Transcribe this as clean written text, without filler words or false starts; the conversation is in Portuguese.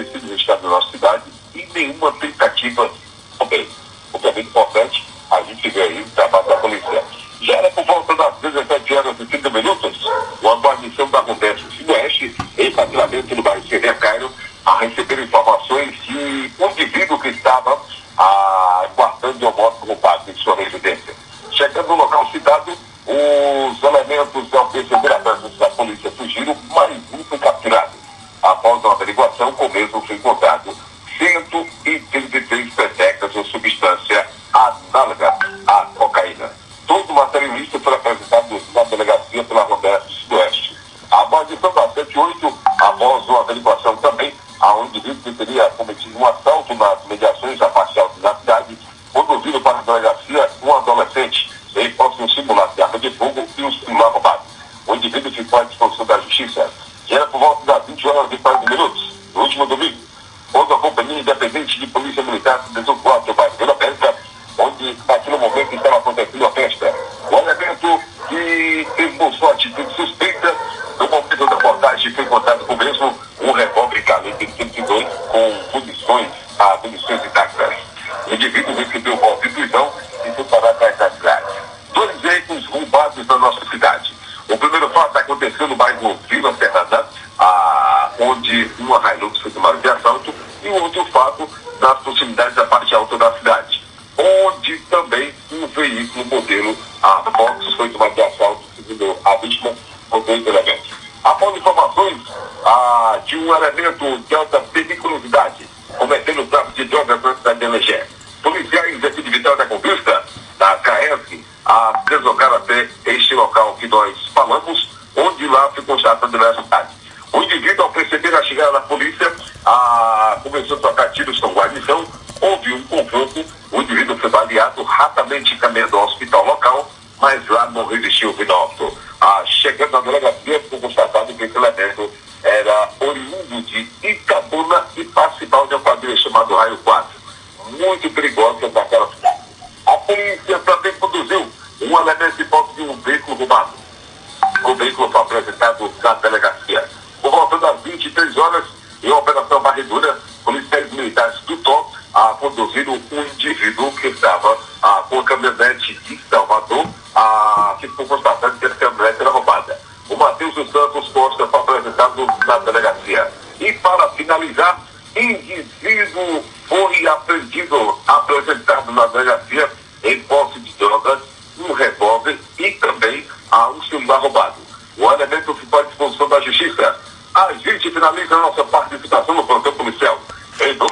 sido registrado na nossa cidade e nenhuma tentativa também. O que é muito importante, a gente vê aí o trabalho da polícia. Já era por volta das 17 horas e 30 minutos, uma guarnição da Rondesp Sudoeste, em patrulhamento no bairro Serra Cairo, a receber informações de um indivíduo que estava guardando uma moto roubada em sua residência. Chegando no local citado, os elementos da perceber da polícia fugiram, mas um foi capturado. Após uma averiguação, com o mesmo foi encontrado 133 petecas ou substância análoga à cocaína. Todo o materialista foi apresentado na delegacia pela Rondesp Sudoeste. A guarnição da 78, após uma averiguação também, a um indivíduo que teria cometido um assalto nas mediações da parcial da cidade, conduzido para a delegacia um adolescente em posse de um simular de arma de fogo e um celular roubado. O indivíduo ficou à disposição da justiça. E era por volta das 20 horas e 40 minutos, no último domingo, quando a Companhia Independente de Polícia Militar se deslocou ao bairro Vila Pesca, onde naquele momento estava acontecendo a festa. O elemento que esboçou a atitude suspeita, no momento da reportagem foi encontrado com o mesmo um revólver calibre 32 com munições intactas. O indivíduo recebeu golpe de prisão e foi parar atrás da cidade. 2 veículos roubados na nossa cidade. O primeiro fato aconteceu no bairro Vila Serrana, onde uma Hilux foi tomada de assalto, e o outro fato nas proximidades da parte alta da cidade, onde também um veículo modelo Fox foi tomado de assalto, segundo a vítima, com 2 elementos. Após informações de um elemento de alta periculosidade cometendo o tráfico de drogas na cidade de Elegé, policiais aqui de Vitória da Conquista, da CAESG, deslocaram até este local que nós falamos, onde lá foi constatada a diversidade. O indivíduo, ao perceber a chegada da polícia, começou a trocar tiros com guarnição, houve um confronto, o indivíduo foi baleado, rapidamente caminhando ao hospital local, mas lá não resistiu o binóculo. Chegando na delegacia, foi constatado que esse elemento era oriundo de Itabuna e participava de uma quadrilha chamada Raio 4, muito perigosa naquela cidade. A polícia também conduziu um elemento de posse de um veículo roubado. O veículo foi apresentado na delegacia. Por volta das 23 horas, em operação varredura, policiais militares do TOM conduziram um indivíduo que estava com a caminhonete de Salvador, que ficou constatado que a caminhonete era roubada. O Matheus dos Santos Costa foi apresentado na delegacia. E para finalizar, indivíduo foi apresentado na delegacia em posse de drogas, um revólver e também um celular roubado. O elemento ficou à disposição da justiça. A gente finaliza a nossa parte